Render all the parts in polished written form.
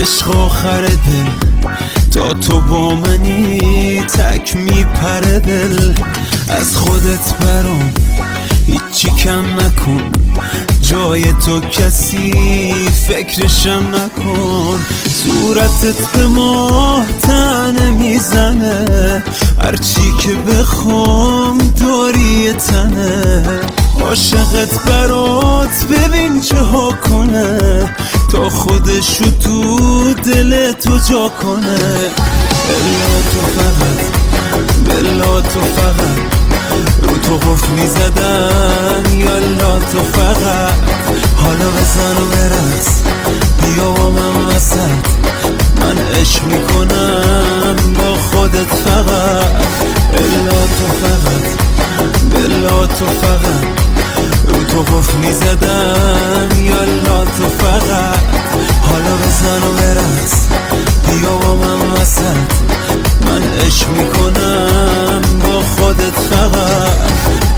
عشق آخر دل تا تو با منی تک میپره دل. از خودت برام هیچی کم نکن، جای تو کسی فکرشم نکن. صورتت به ماه تنه میزنه، هرچی که بخوام داری تنه. عاشقت برات ببین چه ها کنه، تا خودشو تو دل تو جا کنه. بلا تو فقط، بلا تو فقط رو تو قفل میزدن. یالا تو فقط حالا بزن و برقص، بیا با من وسط، من عشق میکنم با خودت فقط. بلا تو فقط، بلا تو فقط رو تو قفل میزدن. یالا تو فقط حالا بزن و برقص، بیا با من وسط، من عشق میکنم با خودت فقط.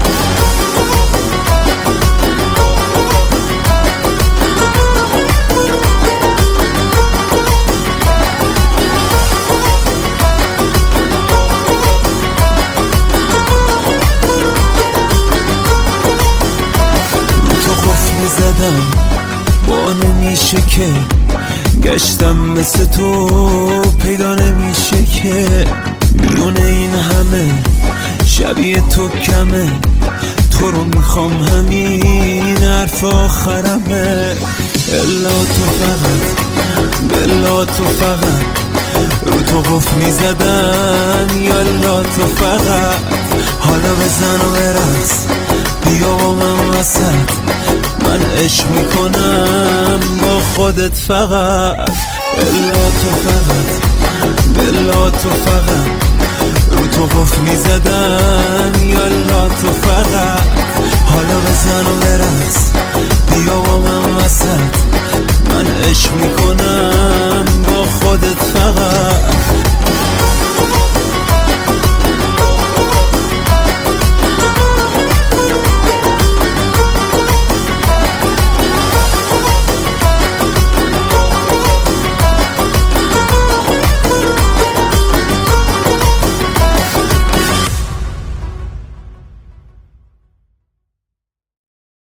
زدم با نمیشه که گشتم مثل تو پیدا نمیشه که. میونه این همه شبیه تو کمه، تو رو میخوام همین حرف آخرمه. بلا تو فقط، بلا تو فقط رو تو قفل میزدن. یالا تو فقط حالا بزن و برقص، بیا با من وسط، من عشق میکنم با خودت فقط. بلا تو فقط، بلا تو فقط رو تو قفل میزدن. یالا تو فقط حالا بزن و برقص، بیا با من وسط، من عشق میکنم